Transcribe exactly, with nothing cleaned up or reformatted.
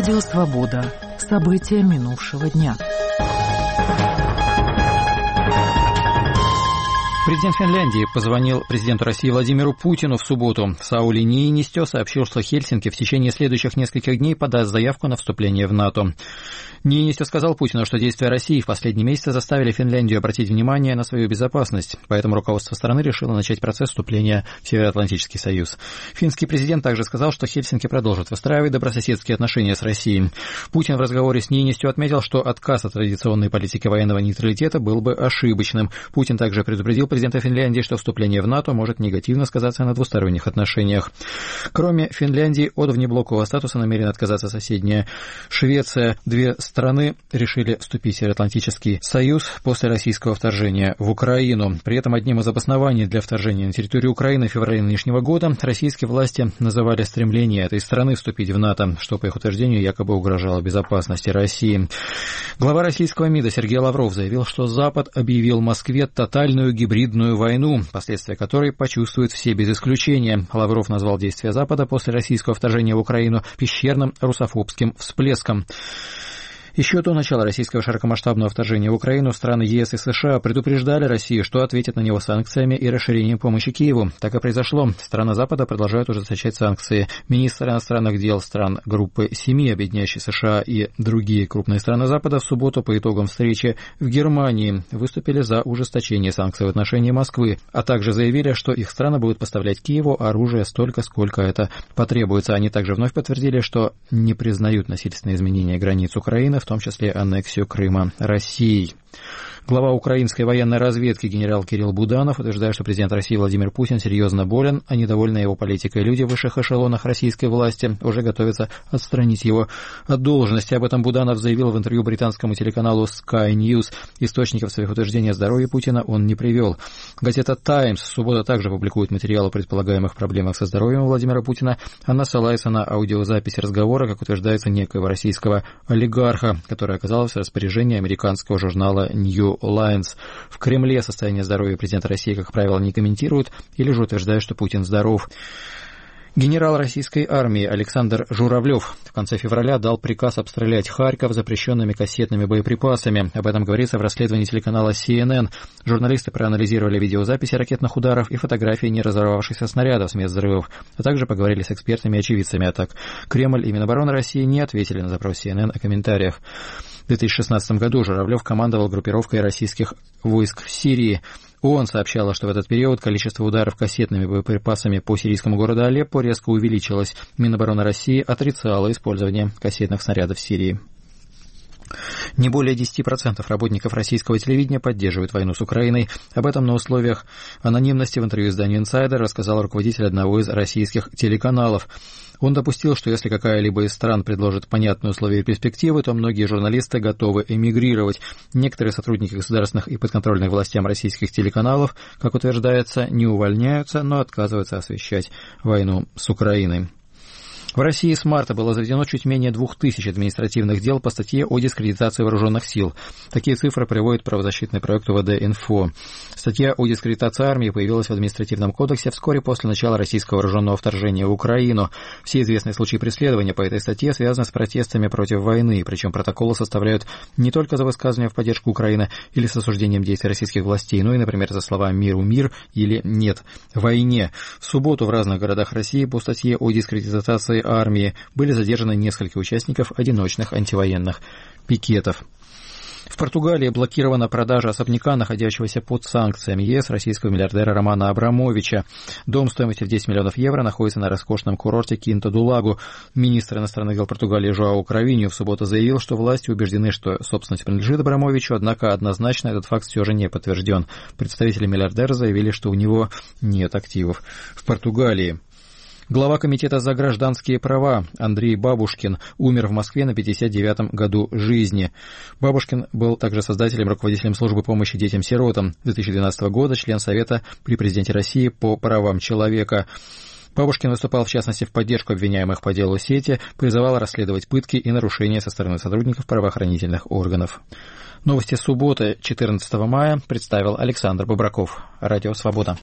Радио «Свобода». События минувшего дня. Президент Финляндии позвонил президенту России Владимиру Путину в субботу. Саули Ниинистё сообщил, что Хельсинки в течение следующих нескольких дней подаст заявку на вступление в НАТО. Ниинистё сказал Путину, что действия России в последние месяцы заставили Финляндию обратить внимание на свою безопасность, поэтому руководство страны решило начать процесс вступления в Североатлантический союз. Финский президент также сказал, что Хельсинки продолжат выстраивать добрососедские отношения с Россией. Путин в разговоре с Ниинистё отметил, что отказ от традиционной политики военного нейтралитета был бы ошибочным. Путин также предупредил президента Финляндии, что вступление в НАТО может негативно сказаться на двусторонних отношениях. Кроме Финляндии, от внеблокового статуса намерена отказаться соседняя Швеция. Две страны решили вступить в Североатлантический союз после российского вторжения в Украину. При этом одним из обоснований для вторжения на территорию Украины в феврале нынешнего года российские власти называли стремление этой страны вступить в НАТО, что, по их утверждению, якобы угрожало безопасности России. Глава российского МИДа Сергей Лавров заявил, что Запад объявил Москве тотальную гибридную войну, последствия которой почувствуют все без исключения. Лавров назвал действия Запада после российского вторжения в Украину пещерным русофобским всплеском. Еще до начала российского широкомасштабного вторжения в Украину страны ЕС и США предупреждали Россию, что ответят на него санкциями и расширением помощи Киеву. Так и произошло. Страны Запада продолжают ужесточать санкции. Министры иностранных дел стран группы семи, объединяющей США и другие крупные страны Запада, в субботу по итогам встречи в Германии выступили за ужесточение санкций в отношении Москвы, а также заявили, что их страны будут поставлять Киеву оружие столько, сколько это потребуется. Они также вновь подтвердили, что не признают насильственные изменения границ Украины, в том числе аннексию Крыма Россией. Глава украинской военной разведки генерал Кирилл Буданов утверждает, что президент России Владимир Путин серьезно болен, а недовольные его политикой люди в высших эшелонах российской власти уже готовятся отстранить его от должности. Об этом Буданов заявил в интервью британскому телеканалу Sky News. Источников своих утверждений о здоровье Путина он не привел. Газета «Таймс» в субботу также публикует материал о предполагаемых проблемах со здоровьем Владимира Путина. Она ссылается на аудиозапись разговора, как утверждается, некоего российского олигарха, который оказался в распоряжении американского журнала New Lines. В Кремле состояние здоровья президента России, как правило, не комментируют или же утверждают, что Путин здоров. Генерал российской армии Александр Журавлев в конце февраля дал приказ обстрелять Харьков запрещенными кассетными боеприпасами. Об этом говорится в расследовании телеканала си эн эн. Журналисты проанализировали видеозаписи ракетных ударов и фотографии не разорвавшихся снарядов с мест взрывов, а также поговорили с экспертами и очевидцами атак. Кремль и Минобороны России не ответили на запрос си эн эн о комментариях. В две тысячи шестнадцатом году Журавлев командовал группировкой российских войск в Сирии. ООН сообщала, что в этот период количество ударов кассетными боеприпасами по сирийскому городу Алеппо резко увеличилось. Минобороны России отрицала использование кассетных снарядов в Сирии. Не более десять процентов работников российского телевидения поддерживают войну с Украиной. Об этом на условиях анонимности в интервью изданию «Инсайдер» рассказал руководитель одного из российских телеканалов. Он допустил, что если какая-либо из стран предложит понятные условия и перспективы, то многие журналисты готовы эмигрировать. Некоторые сотрудники государственных и подконтрольных властям российских телеканалов, как утверждается, не увольняются, но отказываются освещать войну с Украиной. В России с марта было заведено чуть менее двух тысяч административных дел по статье о дискредитации вооруженных сил. Такие цифры приводит правозащитный проект УВД-Инфо. Статья о дискредитации армии появилась в административном кодексе вскоре после начала российского вооруженного вторжения в Украину. Все известные случаи преследования по этой статье связаны с протестами против войны, причем протоколы составляют не только за высказывания в поддержку Украины или с осуждением действий российских властей, но и, например, за слова «миру мир» или «нет войне». В субботу в разных городах России по статье о дискредитации армии были задержаны несколько участников одиночных антивоенных пикетов. В Португалии блокирована продажа особняка, находящегося под санкциями ЕС, российского миллиардера Романа Абрамовича. Дом стоимостью в десять миллионов евро находится на роскошном курорте Кинта-ду-Лагу. Министр иностранных дел Португалии Жоао Кравинью в субботу заявил, что власти убеждены, что собственность принадлежит Абрамовичу, однако однозначно этот факт все же не подтвержден. Представители миллиардера заявили, что у него нет активов в Португалии. Глава комитета за гражданские права Андрей Бабушкин умер в Москве на пятьдесят девятом году жизни. Бабушкин был также создателем и руководителем службы помощи детям-сиротам. С две тысячи двенадцатого года член Совета при президенте России по правам человека. Бабушкин выступал, в частности, в поддержку обвиняемых по делу сети, призывал расследовать пытки и нарушения со стороны сотрудников правоохранительных органов. Новости субботы, четырнадцатого мая, представил Александр Бобраков. Радио «Свобода».